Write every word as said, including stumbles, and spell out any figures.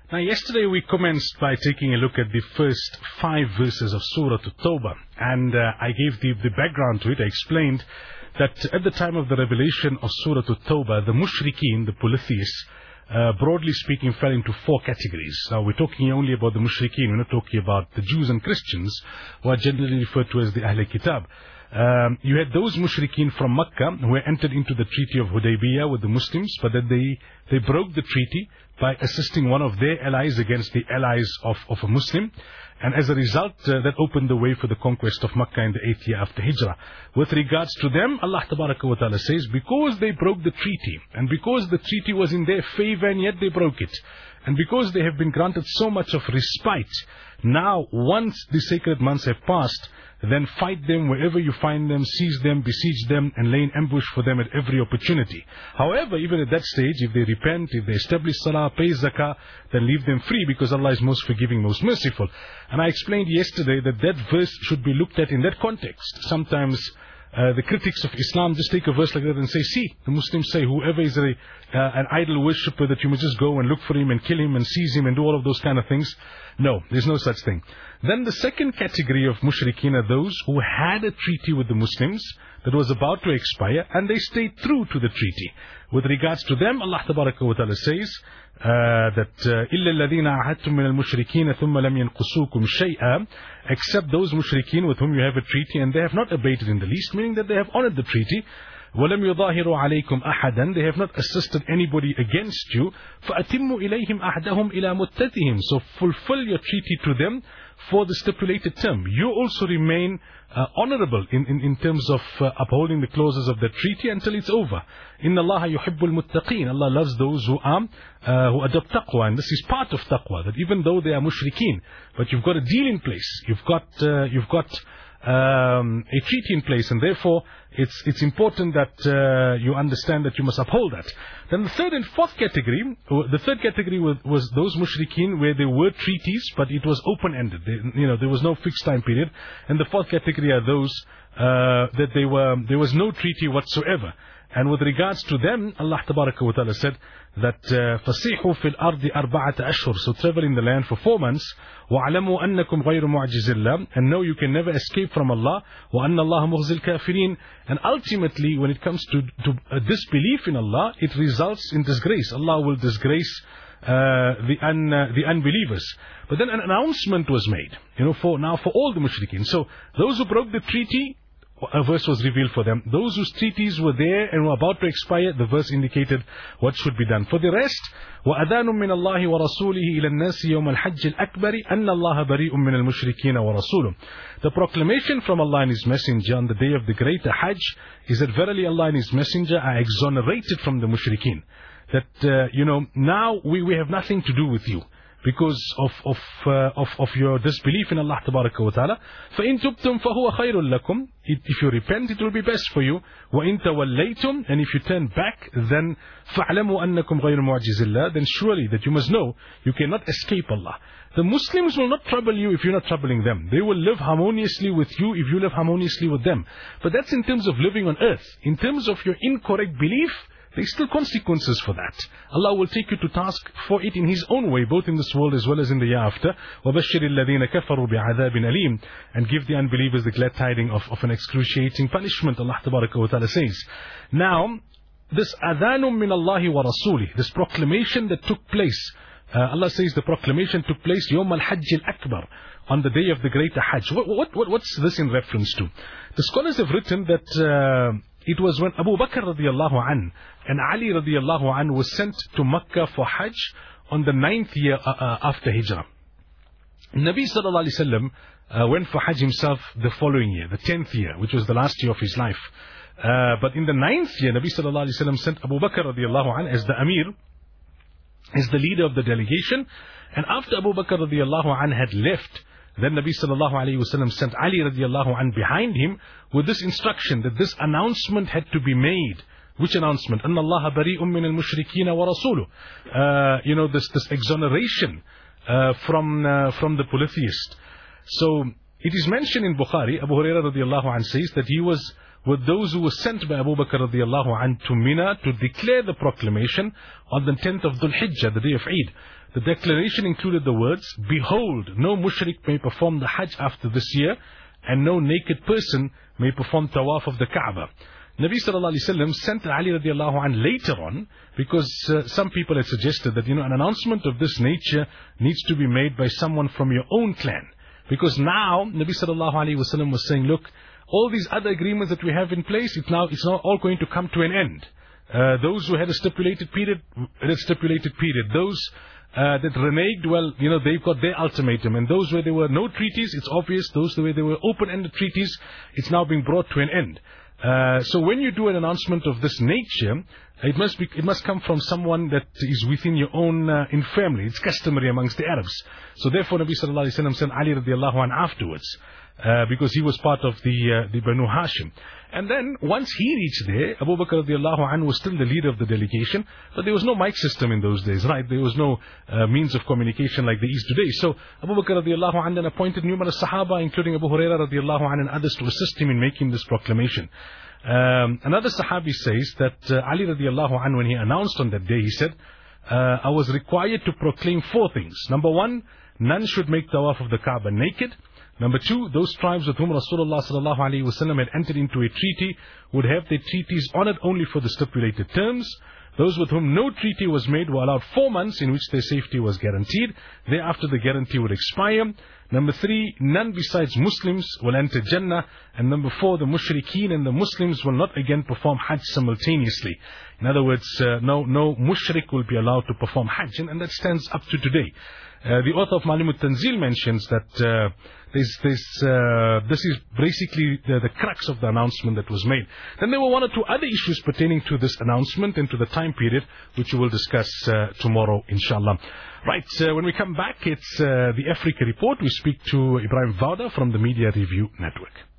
Now, yesterday we commenced by taking a look at the first five verses of Surah At-Tawbah, and uh, I gave the, the background to it. I explained that at the time of the revelation of Surah At-Tawbah, the mushrikeen, the polytheists, uh, broadly speaking, fell into four categories. Now, we're talking only about the mushrikeen. We're not talking about the Jews and Christians, who are generally referred to as the Ahl Kitab. Um, you had those mushrikeen from Makkah who had entered into the Treaty of Hudaybiyah with the Muslims, but that they, they broke the treaty by assisting one of their allies against the allies of, of a Muslim. And as a result, uh, that opened the way for the conquest of Makkah in the eighth year after Hijrah. With regards to them, Allah Tabaraka wa Ta'ala says, because they broke the treaty, and because the treaty was in their favor and yet they broke it, and because they have been granted so much of respite, now once the sacred months have passed, then fight them wherever you find them, seize them, besiege them, and lay in ambush for them at every opportunity. However, even at that stage, if they repent, if they establish salah, pay zakah, then leave them free, because Allah is most forgiving, most merciful. And I explained yesterday that that verse should be looked at in that context. Sometimes uh, the critics of Islam just take a verse like that and say, see, the Muslims say whoever is a, uh, an idol worshipper, that you must just go and look for him and kill him and seize him and do all of those kind of things. No, there's no such thing. Then the second category of mushrikeen are those who had a treaty with the Muslims that was about to expire, and they stayed true to the treaty. With regards to them, Allah Tabaraka wa Ta'ala says uh, that إِلَّا الَّذِينَ عَهَدْتُم مِّنَ الْمُشْرِكِينَ ثُمَّ لَمْ يَنْقُصُوكُمْ شَيْئًا, except those mushrikeen with whom you have a treaty and they have not abated in the least, meaning that they have honored the treaty. وَلَمْ يُظَاهِرُوا عَلَيْكُمْ أَحَدًا, they have not assisted anybody against you. فَأَتِمُّوا إِلَيْهِمْ أَحْدَهُمْ إِلَى مُدَّتِهِمْ, so fulfill your treaty to them for the stipulated term. You also remain uh, honorable in, in, in terms of uh, upholding the clauses of the treaty until it's over. إِنَّ اللَّهَ يُحِبُّ الْمُتَّقِينَ, Allah loves those who are uh, who adopt taqwa, and this is part of taqwa, that even though they are mushrikeen, but you've got a deal in place, you've got uh, you've got Um, a treaty in place, and therefore it's it's important that uh, you understand that you must uphold that. Then the third and fourth category, the third category was, was those mushrikeen where there were treaties, but it was open-ended. They, you know, there was no fixed time period. And the fourth category are those uh, that they were there was no treaty whatsoever. And with regards to them, Allah Tabaraka wa Ta'ala said that فَصِيحُوا فِي الْأَرْضِ أَرْبَعَةَ أَشْهُرٍ, so travel in the land for four months. وَعْلَمُوا أَنَّكُمْ غَيْرُ مُعْجِزِ اللَّهِ, and know you can never escape from Allah. وَأَنَّ اللَّهَ مُخْزِي الْكَافِرِينَ, and ultimately when it comes to, to a disbelief in Allah, it results in disgrace. Allah will disgrace uh, the, un, uh, the unbelievers. But then an announcement was made, you know, for now for all the mushrikeen. So those who broke the treaty, a verse was revealed for them. Those whose treaties were there and were about to expire, the verse indicated what should be done. For the rest, وَأَذَانٌ مِّنَ اللَّهِ وَرَسُولِهِ إِلَى النَّاسِ يَوْمَ الْحَجِّ الْأَكْبَرِ أَنَّ اللَّهَ بَرِيءٌ مِّنَ الْمُشْرِكِينَ وَرَسُولُهُ. The proclamation from Allah and His Messenger on the day of the greater Hajj is that verily Allah and His Messenger are exonerated from the mushrikeen. That, uh, you know, now we, we have nothing to do with you because of of, uh, of of your disbelief in Allah Tabaraka wa Ta'ala. فَإِن تُبْتُمْ فَهُوَ خَيْرٌ لَكُمْ, if you repent, it will be best for you. وَإِن تَوَلَّيْتُمْ, and if you turn back, then فَاعْلَمُوا أَنَّكُمْ غَيْرُ مُعْجِزِ اللَّهِ, then surely that you must know you cannot escape Allah. The Muslims will not trouble you if you're not troubling them. They will live harmoniously with you if you live harmoniously with them. But that's in terms of living on earth. In terms of your incorrect belief, there's still consequences for that. Allah will take you to task for it in His own way, both in this world as well as in the year after. وَبَشِّرِ الَّذِينَ كَفَرُوا بِعَذَابٍ أَلِيمٍ, and give the unbelievers the glad tidings of, of an excruciating punishment, Allah Tabaraka wa Ta'ala says. Now, this adhanum min Allahi wa Rasuli, this proclamation that took place, uh, Allah says the proclamation took place Yawm al-Hajj al-Akbar, on the day of the greater Hajj. What, what, what, what's this in reference to? The scholars have written that uh, it was when Abu Bakr radiallahu an and Ali radiallahu an was sent to Makkah for Hajj on the ninth year uh, uh, after Hijrah. Nabi sallallahu alayhi wasallam uh, went for Hajj himself the following year, the tenth year, which was the last year of his life. Uh, but in the ninth year, Nabi sallallahu alayhi wasallam sent Abu Bakr radiallahu an as the Amir, as the leader of the delegation. And after Abu Bakr radiallahu an had left, then Nabi sallallahu alayhi wa sallam sent Ali radiallahu an behind him with this instruction that this announcement had to be made. Which announcement? أَنَّ اللَّهَ بَرِيءٌ مِّنَ الْمُشْرِكِينَ وَرَسُولُهُ. Uh, you know, this, this exoneration uh, from, uh, from the polytheist. So, it is mentioned in Bukhari, Abu Hurairah radiallahu an says that he was were those who were sent by Abu Bakr radiallahu anhu to Mina to declare the proclamation on the tenth of Dhul Hijjah, the day of Eid. The declaration included the words, "Behold, no mushrik may perform the Hajj after this year, and no naked person may perform tawaf of the Kaaba." Nabi sallallahu alayhi wa sallam sent Ali radiallahu anhu later on, because uh, some people had suggested that, you know, an announcement of this nature needs to be made by someone from your own clan. Because now, Nabi sallallahu alayhi wa sallam was saying, look, all these other agreements that we have in place, it's now, it's now all going to come to an end. Uh, those who had a stipulated period, had a stipulated period. Those uh, that reneged, well, you know, they've got their ultimatum. And those where there were no treaties, it's obvious. Those where there were open-ended treaties, it's now being brought to an end. Uh, so when you do an announcement of this nature, it must be, it must come from someone that is within your own uh, in family. It's customary amongst the Arabs. So therefore, Nabi sallallahu alaihi wasallam sent Ali radiallahu anhu afterwards, uh, because he was part of the uh, the Banu Hashim. And then once he reached there, Abu Bakr radiallahu anhu was still the leader of the delegation, but there was no mic system in those days, right? There was no uh, means of communication like there is today. So Abu Bakr radiallahu anhu then appointed numerous Sahaba, including Abu Huraira radiallahu anhu and others, to assist him in making this proclamation. Um, another Sahabi says that uh, Ali radiallahu anhu, when he announced on that day, he said, uh, I was required to proclaim four things. Number one, none should make tawaf of the Kaaba naked. Number two, those tribes with whom Rasulullah sallallahu alaihi wasallam had entered into a treaty would have their treaties honored only for the stipulated terms. Those with whom no treaty was made were allowed four months in which their safety was guaranteed. Thereafter the guarantee would expire. Number three, none besides Muslims will enter Jannah. And number four, the mushrikeen and the Muslims will not again perform Hajj simultaneously. In other words, uh, no, no mushrik will be allowed to perform Hajj. And, and that stands up to today. Uh, the author of Ma'alim al-Tanzil mentions that uh, this, this, uh, this is basically the, the crux of the announcement that was made. Then there were one or two other issues pertaining to this announcement and to the time period, which we will discuss uh, tomorrow, inshallah. Right, uh, when we come back, it's uh, the Africa Report. We speak to Ibrahim Vauda from the Media Review Network.